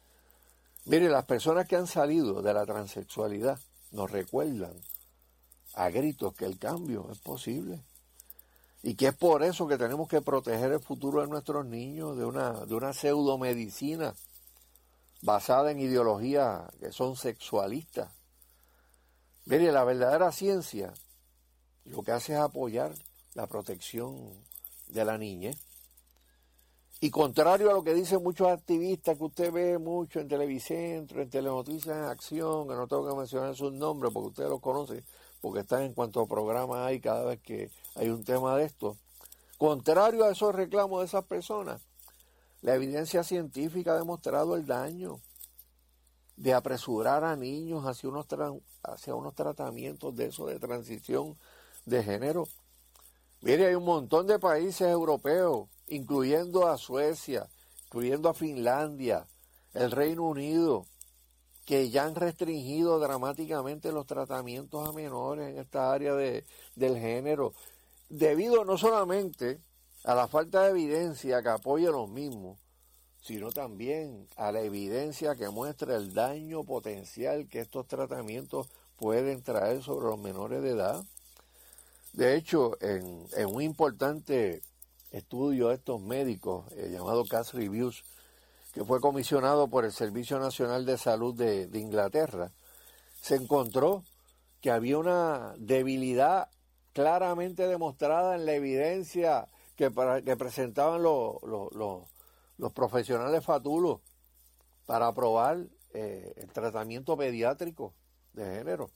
S4: Mire, las personas que han salido de la transexualidad nos recuerdan a gritos que el cambio es posible y que es por eso que tenemos que proteger el futuro de nuestros niños de una, de una pseudomedicina basada en ideologías que son sexualistas. Mire, la verdadera ciencia lo que hace es apoyar la protección de la niñez. Y contrario a lo que dicen muchos activistas que usted ve mucho en Televicentro, en Telenoticias en Acción, que no tengo que mencionar sus nombres porque ustedes los conocen, porque están en cuanto programa hay cada vez que hay un tema de esto. Contrario a esos reclamos de esas personas, la evidencia científica ha demostrado el daño de apresurar a niños hacia unos, tra- hacia unos tratamientos de eso, de transición de género. Mire, hay un montón de países europeos, incluyendo a Suecia, incluyendo a Finlandia, el Reino Unido, que ya han restringido dramáticamente los tratamientos a menores en esta área de, del género, debido no solamente a la falta de evidencia que apoye los mismos, sino también a la evidencia que muestra el daño potencial que estos tratamientos pueden traer sobre los menores de edad. De hecho, en, en un importante estudio de estos médicos, eh, llamado Case Reviews, que fue comisionado por el Servicio Nacional de Salud de, de Inglaterra, se encontró que había una debilidad claramente demostrada en la evidencia que, para, que presentaban los, los, los, los profesionales fatulos para aprobar eh, el tratamiento pediátrico de género.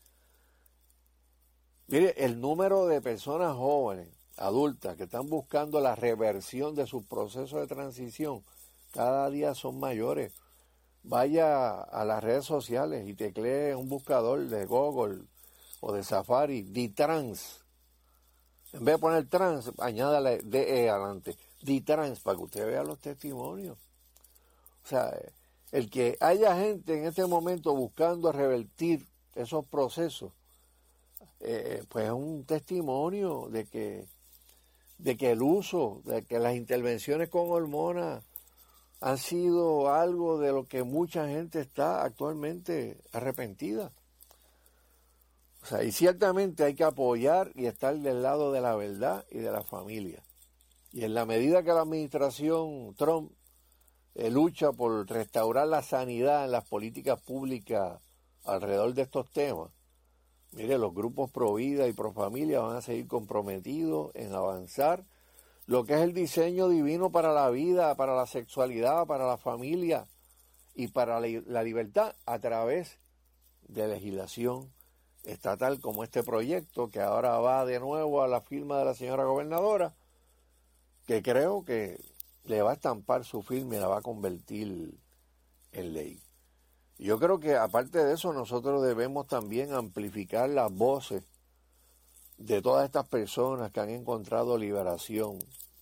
S4: Mire, el número de personas jóvenes, adultas, que están buscando la reversión de sus procesos de transición, cada día son mayores. Vaya a las redes sociales y teclee un buscador de Google o de Safari, D-Trans. En vez de poner trans, añádale D E adelante. D-Trans, para que usted vea los testimonios. O sea, el que haya gente en este momento buscando revertir esos procesos, Eh, pues es un testimonio de que, de que el uso, de que las intervenciones con hormonas han sido algo de lo que mucha gente está actualmente arrepentida. O sea, y ciertamente hay que apoyar y estar del lado de la verdad y de la familia. Y en la medida que la administración Trump eh, lucha por restaurar la sanidad en las políticas públicas alrededor de estos temas, mire, los grupos pro vida y pro familia van a seguir comprometidos en avanzar lo que es el diseño divino para la vida, para la sexualidad, para la familia y para la, la libertad a través de legislación estatal como este proyecto que ahora va de nuevo a la firma de la señora gobernadora, que creo que le va a estampar su firma y la va a convertir en ley. Yo creo que aparte de eso nosotros debemos también amplificar las voces de todas estas personas que han encontrado liberación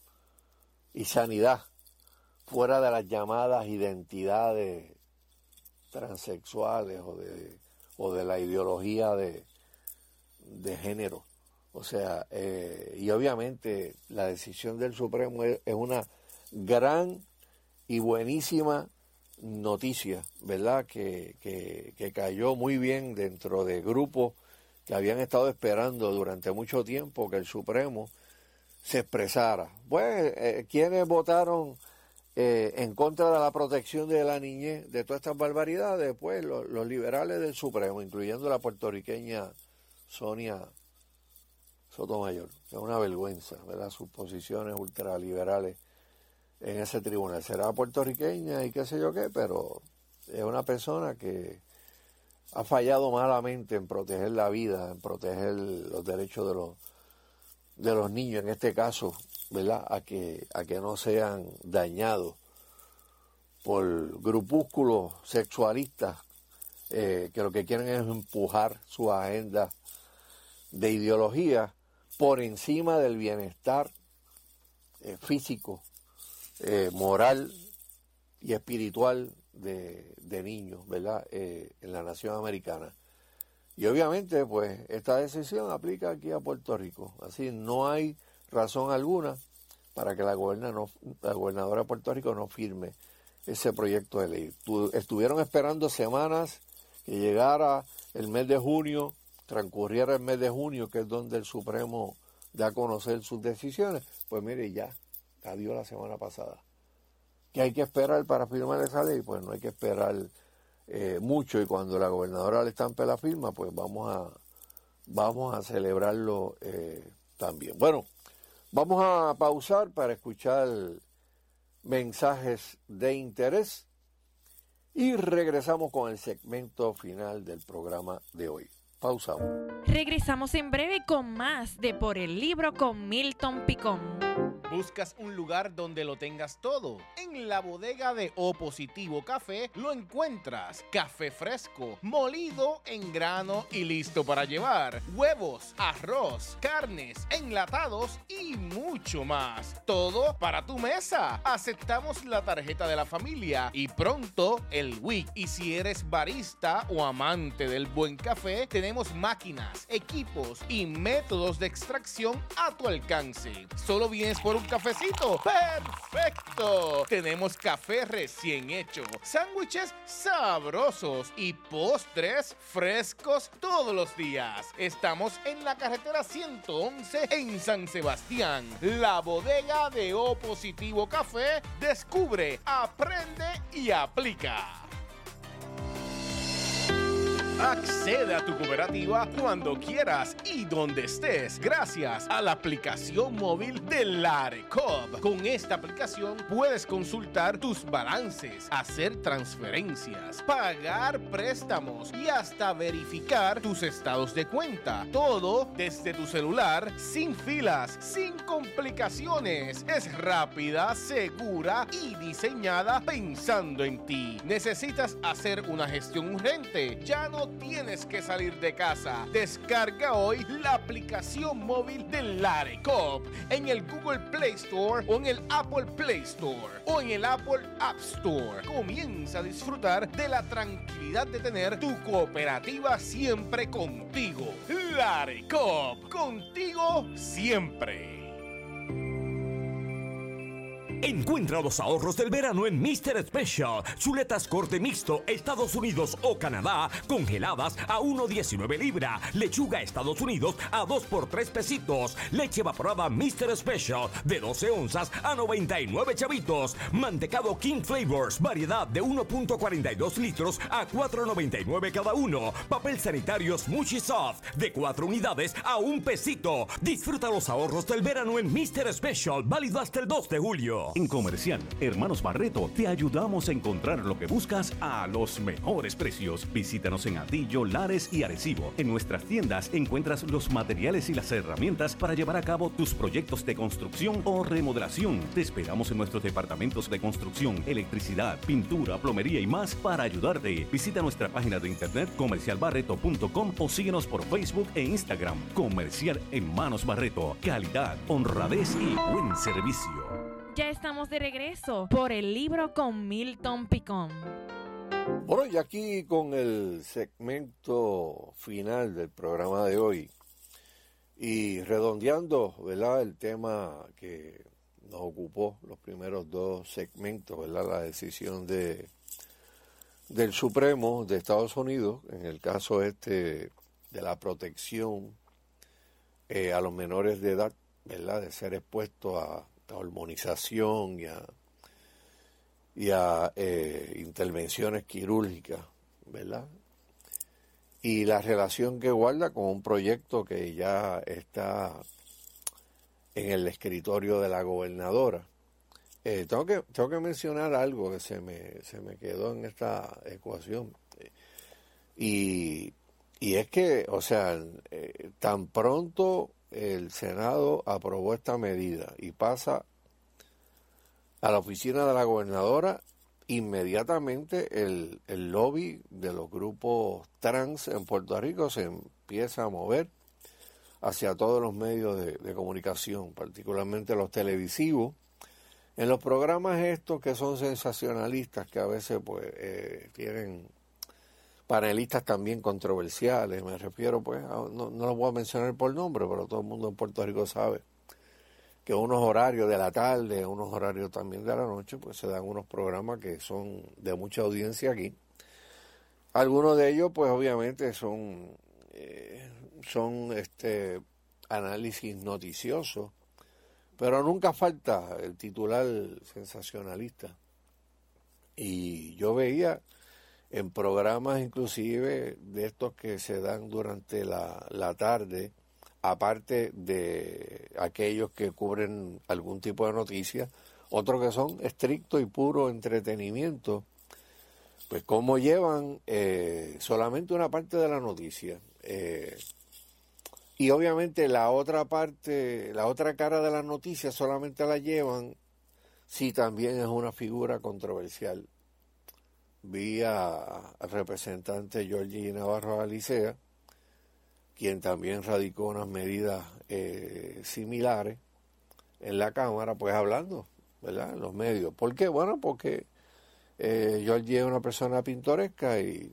S4: y sanidad fuera de las llamadas identidades transexuales o de, o de la ideología de, de género. O sea, eh, y obviamente la decisión del Supremo es, es una gran y buenísima noticia, ¿verdad? Que, que, que cayó muy bien dentro de grupos que habían estado esperando durante mucho tiempo que el Supremo se expresara. Pues, eh, ¿quiénes votaron eh, en contra de la protección de la niñez, de todas estas barbaridades? Pues los, los liberales del Supremo, incluyendo la puertorriqueña Sonia Sotomayor, que es una vergüenza, ¿verdad? Sus posiciones ultraliberales en ese tribunal. Será puertorriqueña y qué sé yo qué, pero es una persona que ha fallado malamente en proteger la vida, en proteger los derechos de los de los niños, en este caso, ¿verdad? A que a que no sean dañados por grupúsculos sexualistas eh, que lo que quieren es empujar su agenda de ideología por encima del bienestar eh, físico, Eh, moral y espiritual de, de niños, ¿verdad? Eh, en la nación americana. Y obviamente, pues, esta decisión aplica aquí a Puerto Rico. Así, no hay razón alguna para que la, goberna no, la gobernadora de Puerto Rico no firme ese proyecto de ley. Tu, estuvieron esperando semanas que llegara el mes de junio transcurriera el mes de junio, que es donde el Supremo da a conocer sus decisiones, pues mire, ya, cayó la semana pasada. ¿Qué hay que esperar para firmar esa ley? Pues no hay que esperar eh, mucho, y cuando la gobernadora le estampe la firma, pues vamos a, vamos a celebrarlo eh, también. Bueno, vamos a pausar para escuchar mensajes de interés y regresamos con el segmento final del programa de hoy. Pausamos.
S3: Regresamos en breve con más de Por el Libro con Milton Picón.
S10: ¿Buscas un lugar donde lo tengas todo? En la bodega de O Positivo Café lo encuentras. Café fresco, molido en grano y listo para llevar. Huevos, arroz, carnes, enlatados y mucho más. Todo para tu mesa. Aceptamos la tarjeta de la familia y pronto el W I C. Y si eres barista o amante del buen café, tenemos máquinas, equipos y métodos de extracción a tu alcance. Solo vienes por un cafecito. ¡Perfecto! Tenemos café recién hecho, sándwiches sabrosos y postres frescos todos los días. Estamos en la carretera ciento once en San Sebastián. La bodega de O Positivo Café. Descubre, aprende y aplica. Accede a tu cooperativa cuando quieras y donde estés gracias a la aplicación móvil de Larecoop. Con esta aplicación puedes consultar tus balances, hacer transferencias, pagar préstamos y hasta verificar tus estados de cuenta. Todo desde tu celular, sin filas, sin complicaciones. Es rápida, segura y diseñada pensando en ti. ¿Necesitas hacer una gestión urgente? Ya no tienes que salir de casa. Descarga hoy la aplicación móvil de Larecoop en el Google Play Store o en el Apple Play Store o en el Apple App Store. Comienza a disfrutar de la tranquilidad de tener tu cooperativa siempre contigo. Larecoop, contigo siempre.
S8: Encuentra los ahorros del verano en mister Special. Chuletas corte mixto Estados Unidos o Canadá congeladas a uno diecinueve libra. Lechuga Estados Unidos a dos por tres pesitos. Leche evaporada mister Special de doce onzas a noventa y nueve chavitos. Mantecado King Flavors, variedad de uno punto cuarenta y dos litros a cuatro noventa y nueve cada uno. Papel sanitario Smushy Soft de cuatro unidades a un pesito. Disfruta los ahorros del verano en mister Special, válido hasta el dos de julio.
S11: En Comercial Hermanos Barreto te ayudamos a encontrar lo que buscas a los mejores precios. Visítanos en Atillo, Lares y Arecibo. En nuestras tiendas encuentras los materiales y las herramientas para llevar a cabo tus proyectos de construcción o remodelación. Te esperamos en nuestros departamentos de construcción, electricidad, pintura, plomería y más para ayudarte. Visita nuestra página de internet comercial barreto punto com o síguenos por Facebook e Instagram. Comercial Hermanos Barreto. Calidad, honradez y buen servicio.
S3: Ya estamos de regreso por el libro con Milton Picón.
S4: Bueno, y aquí con el segmento final del programa de hoy y redondeando, ¿verdad?, el tema que nos ocupó los primeros dos segmentos, ¿verdad?, la decisión de del Supremo de Estados Unidos, en el caso este de la protección eh, a los menores de edad, ¿verdad?, de ser expuestos a a hormonización y a, y a eh, intervenciones quirúrgicas, ¿verdad? Y la relación que guarda con un proyecto que ya está en el escritorio de la gobernadora. Eh, tengo que tengo que mencionar algo que se me se me quedó en esta ecuación. Y, y es que, o sea, eh, tan pronto el Senado aprobó esta medida y pasa a la oficina de la gobernadora, inmediatamente el, el lobby de los grupos trans en Puerto Rico se empieza a mover hacia todos los medios de, de comunicación, particularmente los televisivos, en los programas estos que son sensacionalistas, que a veces pues eh, tienen panelistas también controversiales. Me refiero, pues, a, no, no los voy a mencionar por nombre, pero todo el mundo en Puerto Rico sabe que unos horarios de la tarde, unos horarios también de la noche, pues se dan unos programas que son de mucha audiencia aquí. Algunos de ellos, pues obviamente son, eh, son este análisis noticiosos, pero nunca falta el titular sensacionalista. Y yo veía en programas inclusive de estos que se dan durante la, la tarde, aparte de aquellos que cubren algún tipo de noticia, otros que son estricto y puro entretenimiento, pues cómo llevan eh, solamente una parte de la noticia. Eh, y obviamente la otra parte, la otra cara de la noticia solamente la llevan si también es una figura controversial. Vi a, al representante Georgie Navarro Alicea, quien también radicó unas medidas eh, similares en la Cámara, pues hablando, ¿verdad?, en los medios. ¿Por qué? Bueno, porque eh, Georgie es una persona pintoresca y,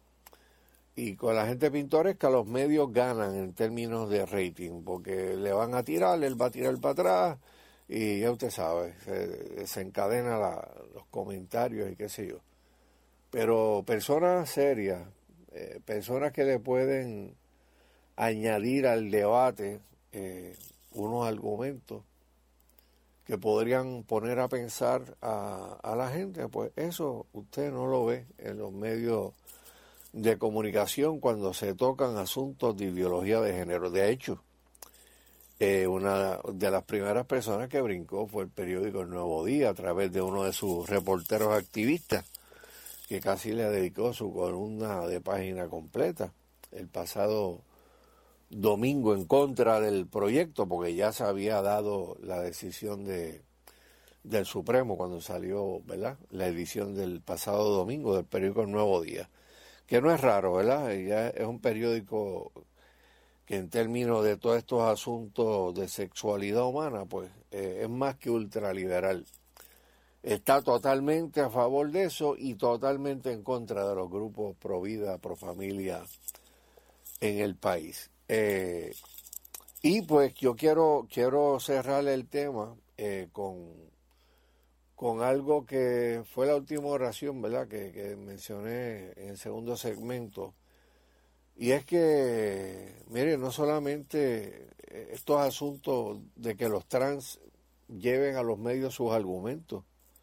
S4: y con la gente pintoresca los medios ganan en términos de rating, porque le van a tirar, él va a tirar para atrás y ya usted sabe, se, se encadena la, los comentarios y qué sé yo. Pero personas serias, eh, personas que le pueden añadir al debate eh, unos argumentos que podrían poner a pensar a, a la gente, pues eso usted no lo ve en los medios de comunicación cuando se tocan asuntos de ideología de género. De hecho, eh, una de las primeras personas que brincó fue el periódico El Nuevo Día a través de uno de sus reporteros activistas, que casi le dedicó su columna de página completa el pasado domingo en contra del proyecto, porque ya se había dado la decisión de del Supremo cuando salió, ¿verdad?, la edición del pasado domingo del periódico El Nuevo Día, que no es raro, ¿verdad? Ya es un periódico que en términos de todos estos asuntos de sexualidad humana, pues eh, es más que ultraliberal. Está totalmente a favor de eso y totalmente en contra de los grupos pro vida, pro familia en el país. Eh, y pues yo quiero quiero cerrar el tema eh, con, con algo que fue la última oración, ¿verdad?, que, que mencioné en el segundo segmento. Y es que, mire, no solamente estos asuntos de que los trans lleven a los medios sus argumentos.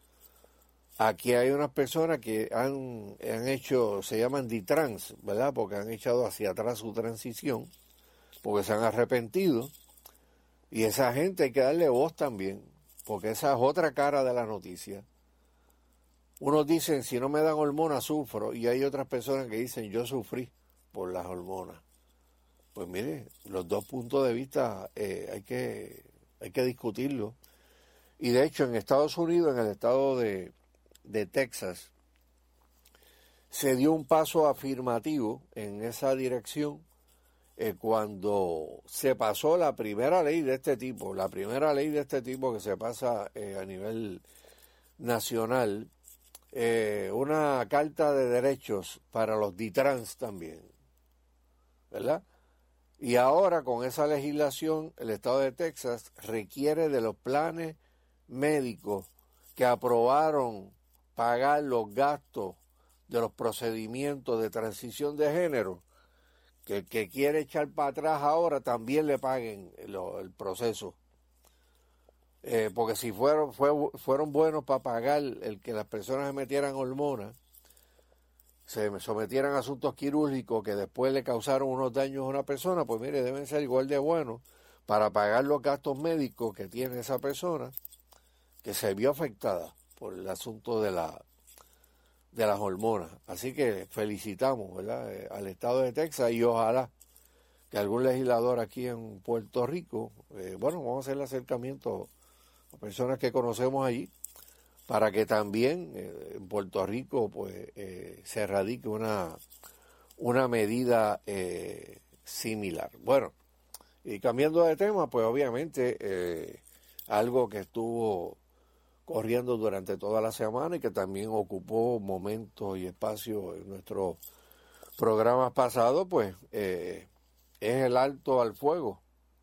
S4: Aquí hay unas personas que han, han hecho, se llaman ditrans, ¿verdad?, porque han echado hacia atrás su transición, porque se han arrepentido, y esa gente hay que darle voz también, porque esa es otra cara de la noticia. Unos dicen, si no me dan hormonas, sufro, y hay otras personas que dicen, yo sufrí por las hormonas. Pues mire, los dos puntos de vista eh, hay que, hay que discutirlo. Y de hecho, en Estados Unidos, en el estado de de Texas, se dio un paso afirmativo en esa dirección eh, cuando se pasó la primera ley de este tipo, la primera ley de este tipo que se pasa eh, a nivel nacional, eh, una carta de derechos para los ditrans también, ¿verdad? Y ahora con esa legislación el estado de Texas requiere de los planes médicos que aprobaron pagar los gastos de los procedimientos de transición de género, que el que quiere echar para atrás ahora también le paguen lo, el proceso. Eh, porque si fueron, fue, fueron buenos para pagar el que las personas se metieran hormonas, se sometieran a asuntos quirúrgicos que después le causaron unos daños a una persona, pues mire, deben ser igual de buenos para pagar los gastos médicos que tiene esa persona que se vio afectada por el asunto de la de las hormonas. Así que felicitamos, ¿verdad?, eh, al estado de Texas, y ojalá que algún legislador aquí en Puerto Rico, eh, bueno, vamos a hacer el acercamiento a personas que conocemos allí, para que también eh, en Puerto Rico pues eh, se radique una, una medida eh, similar. Bueno, y cambiando de tema, pues obviamente eh, algo que estuvo corriendo durante toda la semana y que también ocupó momentos y espacios en nuestros programas pasados, pues eh, es el alto al fuego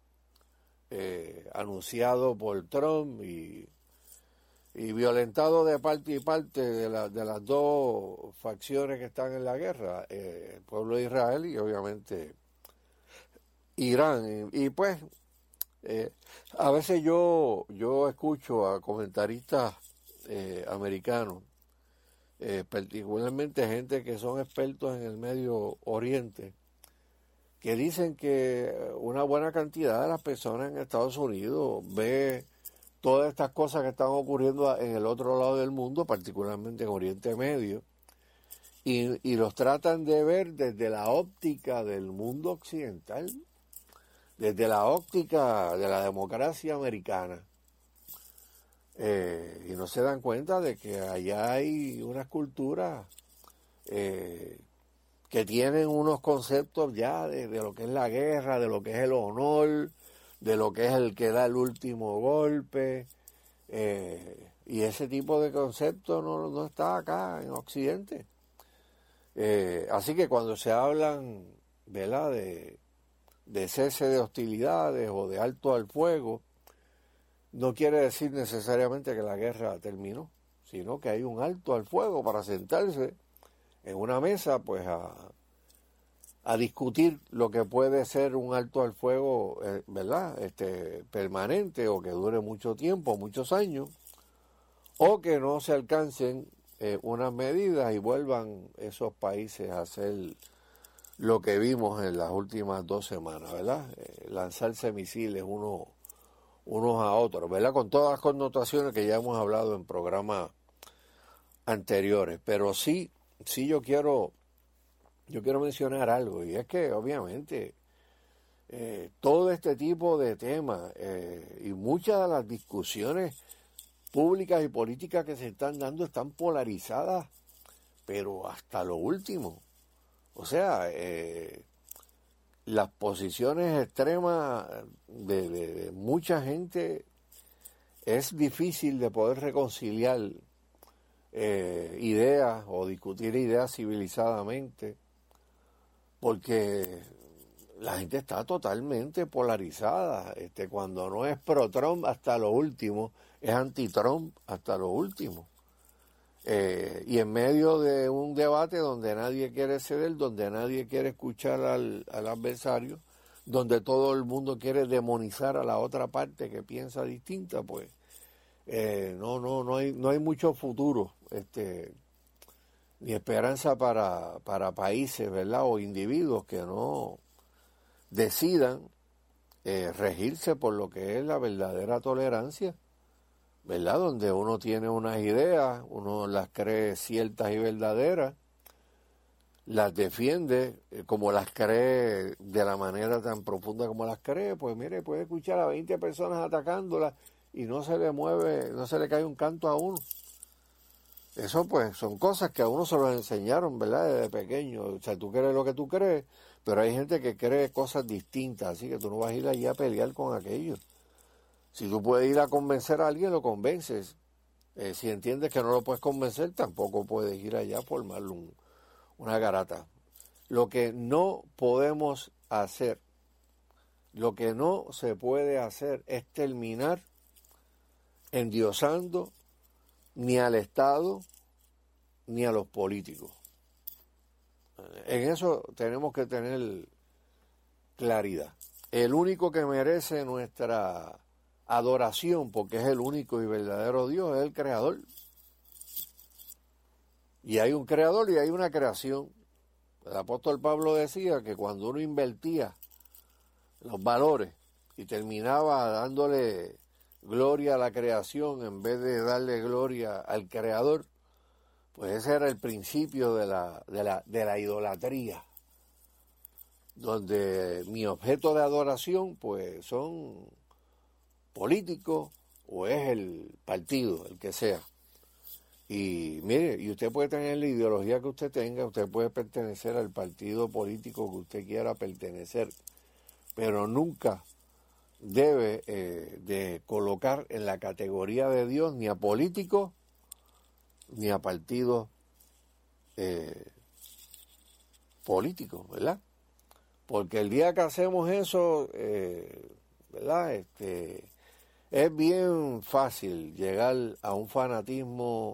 S4: eh, anunciado por Trump y, y violentado de parte y parte de, la, de las dos facciones que están en la guerra, eh, el pueblo de Israel y obviamente Irán. Y, y pues, eh, a veces yo, yo escucho a comentaristas eh, americanos, eh, particularmente gente que son expertos en el Medio Oriente, que dicen que una buena cantidad de las personas en Estados Unidos ve todas estas cosas que están ocurriendo en el otro lado del mundo, particularmente en Oriente Medio, y, y los tratan de ver desde la óptica del mundo occidental, desde la óptica de la democracia americana. Eh, y no se dan cuenta de que allá hay unas culturas eh, que tienen unos conceptos ya de, de lo que es la guerra, de lo que es el honor, de lo que es el que da el último golpe, eh, y ese tipo de conceptos no, no está acá en Occidente. Eh, así que cuando se hablan, ¿verdad?, de, de cese de hostilidades o de alto al fuego, no quiere decir necesariamente que la guerra terminó, sino que hay un alto al fuego para sentarse en una mesa, pues a, a discutir lo que puede ser un alto al fuego, eh, ¿verdad?, este, permanente, o que dure mucho tiempo, muchos años, o que no se alcancen eh, unas medidas y vuelvan esos países a hacer lo que vimos en las últimas dos semanas, ¿verdad? Eh, lanzarse misiles uno, unos a otros, ¿verdad? Con todas las connotaciones que ya hemos hablado en programas anteriores. Pero sí, sí yo quiero, yo quiero mencionar algo, y es que obviamente eh, todo este tipo de temas eh, y muchas de las discusiones públicas y políticas que se están dando están polarizadas, pero hasta lo último. O sea, eh, las posiciones extremas de, de, de mucha gente es difícil de poder reconciliar eh, ideas o discutir ideas civilizadamente, porque la gente está totalmente polarizada. Este, cuando no es pro-Trump hasta lo último, es anti-Trump hasta lo último. Eh, y en medio de un debate donde nadie quiere ceder, donde nadie quiere escuchar al, al adversario, donde todo el mundo quiere demonizar a la otra parte que piensa distinta, pues eh, no no no hay no hay mucho futuro, este, ni esperanza para para países, ¿verdad?, o individuos que no decidan eh, regirse por lo que es la verdadera tolerancia, ¿verdad?, donde uno tiene unas ideas, uno las cree ciertas y verdaderas, las defiende eh, como las cree, de la manera tan profunda como las cree. Pues mire, puede escuchar a veinte personas atacándolas y no se le mueve, no se le cae un canto a uno. Eso pues son cosas que a uno se los enseñaron, ¿verdad?, desde pequeño. O sea, tú crees lo que tú crees, pero hay gente que cree cosas distintas, así que tú no vas a ir allí a pelear con aquellos. Si tú puedes ir a convencer a alguien, lo convences. Eh, si entiendes que no lo puedes convencer, tampoco puedes ir allá a formarle un, una garata. Lo que no podemos hacer, lo que no se puede hacer es terminar endiosando ni al Estado ni a los políticos. En eso tenemos que tener claridad. El único que merece nuestra adoración, porque es el único y verdadero Dios, es el Creador. Y hay un Creador y hay una creación. El apóstol Pablo decía que cuando uno invertía los valores y terminaba dándole gloria a la creación en vez de darle gloria al Creador, pues ese era el principio de la, de la, de la idolatría, donde mi objeto de adoración pues son políticos o es el partido, el que sea. Y mire, y usted puede tener la ideología que usted tenga, usted puede pertenecer al partido político que usted quiera pertenecer, pero nunca debe eh, de colocar en la categoría de Dios ni a políticos ni a partidos eh, políticos, ¿verdad? Porque el día que hacemos eso, eh, ¿verdad?, este, es bien fácil llegar a un fanatismo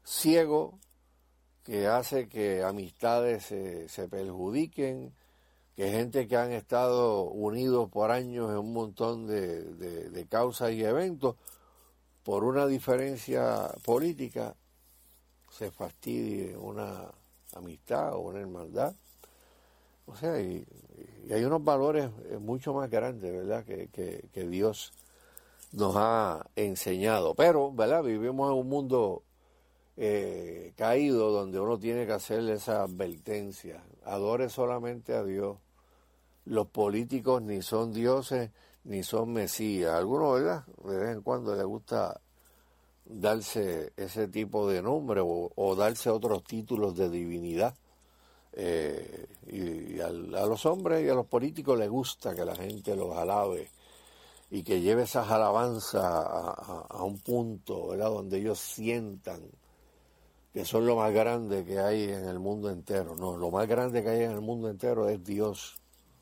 S4: ciego que hace que amistades se, se perjudiquen, que gente que han estado unidos por años en un montón de, de, de causas y eventos, por una diferencia política, se fastidie una amistad o una hermandad. O sea, y, y hay unos valores mucho más grandes, ¿verdad?, que, que, que Dios nos ha enseñado. Pero, ¿verdad?, vivimos en un mundo eh, caído donde uno tiene que hacer esa advertencia. Adore solamente a Dios. Los políticos ni son dioses ni son mesías. A algunos, ¿verdad?, de vez en cuando les gusta darse ese tipo de nombre o, o darse otros títulos de divinidad. Eh, y, y a, a los hombres y a los políticos les gusta que la gente los alabe y que lleve esas alabanzas a, a, a un punto, ¿verdad?, donde ellos sientan que son lo más grande que hay en el mundo entero. No, lo más grande que hay en el mundo entero es Dios.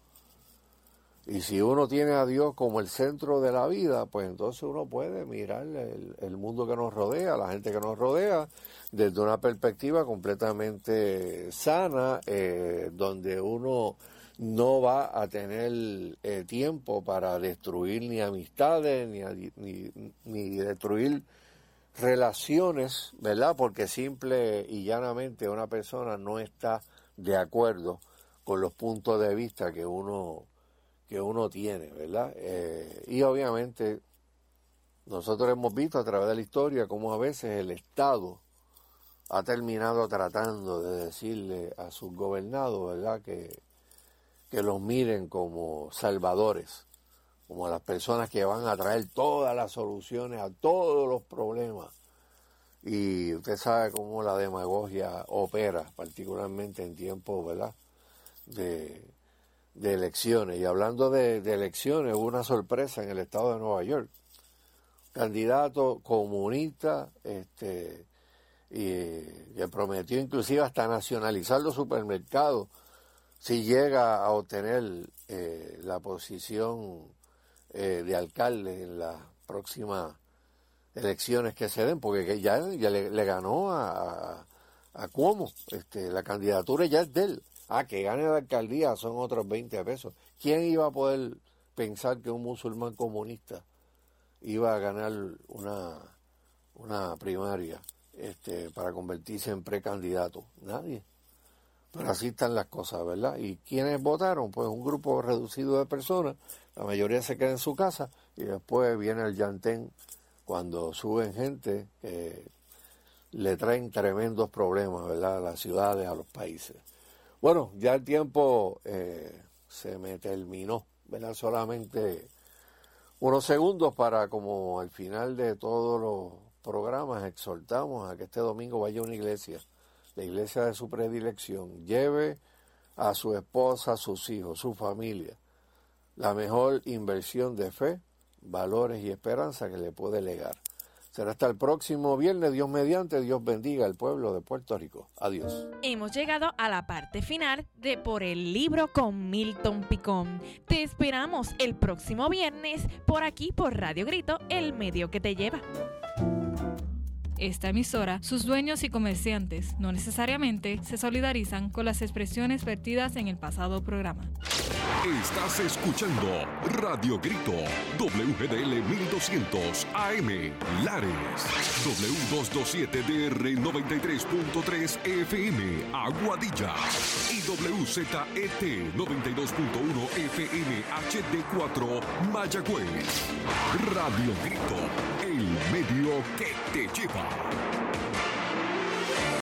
S4: Y si uno tiene a Dios como el centro de la vida, pues entonces uno puede mirar el, el mundo que nos rodea, la gente que nos rodea, desde una perspectiva completamente sana, eh, donde uno no va a tener eh, tiempo para destruir ni amistades, ni, ni, ni destruir relaciones, ¿verdad? Porque simple y llanamente una persona no está de acuerdo con los puntos de vista que uno que uno tiene, ¿verdad? Eh, y obviamente nosotros hemos visto a través de la historia cómo a veces el Estado ha terminado tratando de decirle a sus gobernados, ¿verdad?, que, que los miren como salvadores, como las personas que van a traer todas las soluciones a todos los problemas. Y usted sabe cómo la demagogia opera, particularmente en tiempos, ¿verdad?, de... de elecciones. Y hablando de, de elecciones, hubo una sorpresa en el estado de Nueva York. Candidato comunista, este, y que prometió inclusive hasta nacionalizar los supermercados si llega a obtener eh, la posición eh, de alcalde en las próximas elecciones que se den, porque ya, ya le, le ganó a, a, a Cuomo. Este, la candidatura ya es de él. Ah, que gane la alcaldía son otros veinte pesos. ¿Quién iba a poder pensar que un musulmán comunista iba a ganar una, una primaria este, para convertirse en precandidato? Nadie. Pero así están las cosas, ¿verdad? ¿Y quiénes votaron? Pues un grupo reducido de personas, la mayoría se queda en su casa y después viene el llantén cuando suben gente que le traen tremendos problemas, ¿verdad?, a las ciudades, a los países. Bueno, ya el tiempo eh, se me terminó, ¿verdad? Solamente unos segundos para, como al final de todos los programas, exhortamos a que este domingo vaya a una iglesia, la iglesia de su predilección, lleve a su esposa, a sus hijos, su familia, la mejor inversión de fe, valores y esperanza que le puede legar. Será hasta el próximo viernes, Dios mediante, Dios bendiga al pueblo de Puerto Rico. Adiós.
S3: Hemos llegado a la parte final de Por el Libro con Milton Picón. Te esperamos el próximo viernes por aquí por Radio Grito, el medio que te lleva.
S2: Esta emisora, sus dueños y comerciantes no necesariamente se solidarizan con las expresiones vertidas en el pasado programa.
S1: Estás escuchando Radio Grito, W G D L mil doscientos A M, Lares, W doscientos veintisiete D R noventa y tres punto tres F M, Aguadilla, y W Z E T noventa y dos punto uno F M H D cuatro, Mayagüez. Radio Grito, el medio que te lleva.